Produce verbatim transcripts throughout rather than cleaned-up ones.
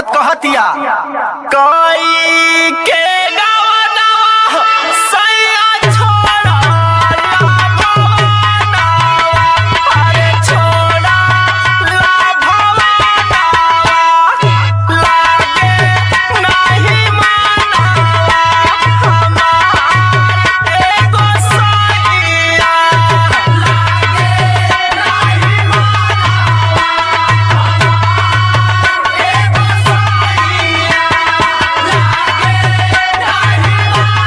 औरत कहतिया कई के गावनावा सैया छोड़ा अरे छोड़ा ला भवनावा लागे नहीं मानावा हमार एगो सैया लागे नहीं मानावा एगो सैया लागे नहीं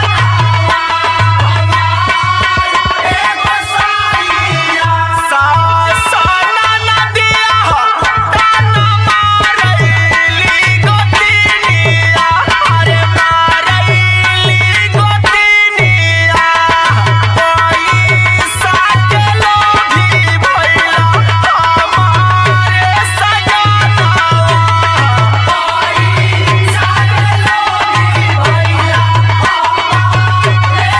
मानावा एगो सैया सासना नदिया ताना मारैली गोतिनिया अरे मारैली गोतिनिया पैसा के लोभी भइला हमारे सजनवा पैसा के लोभी भइला हमारे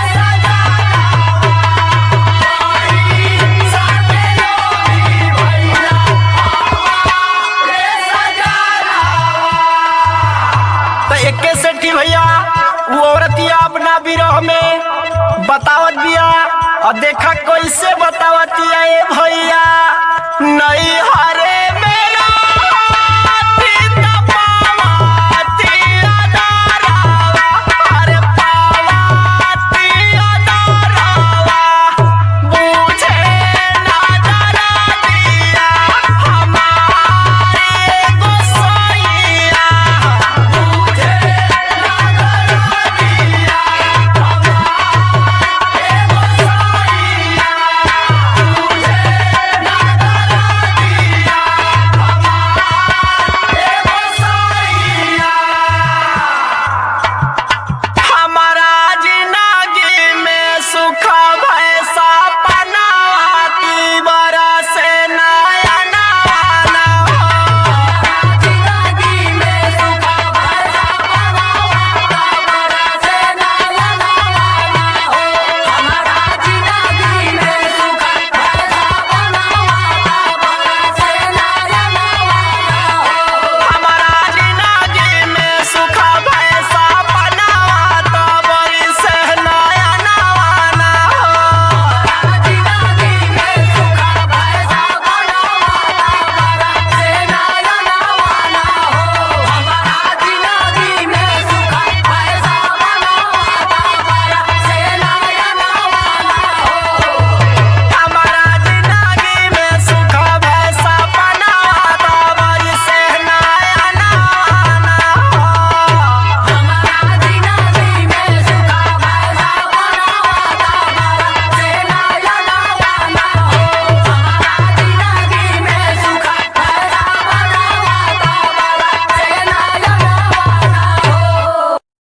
तो एके सेठी भैया वो औरतिया अपना विरह में बतावत बिया और देखा कैसे बतावतिया ए भैया नहीं हरे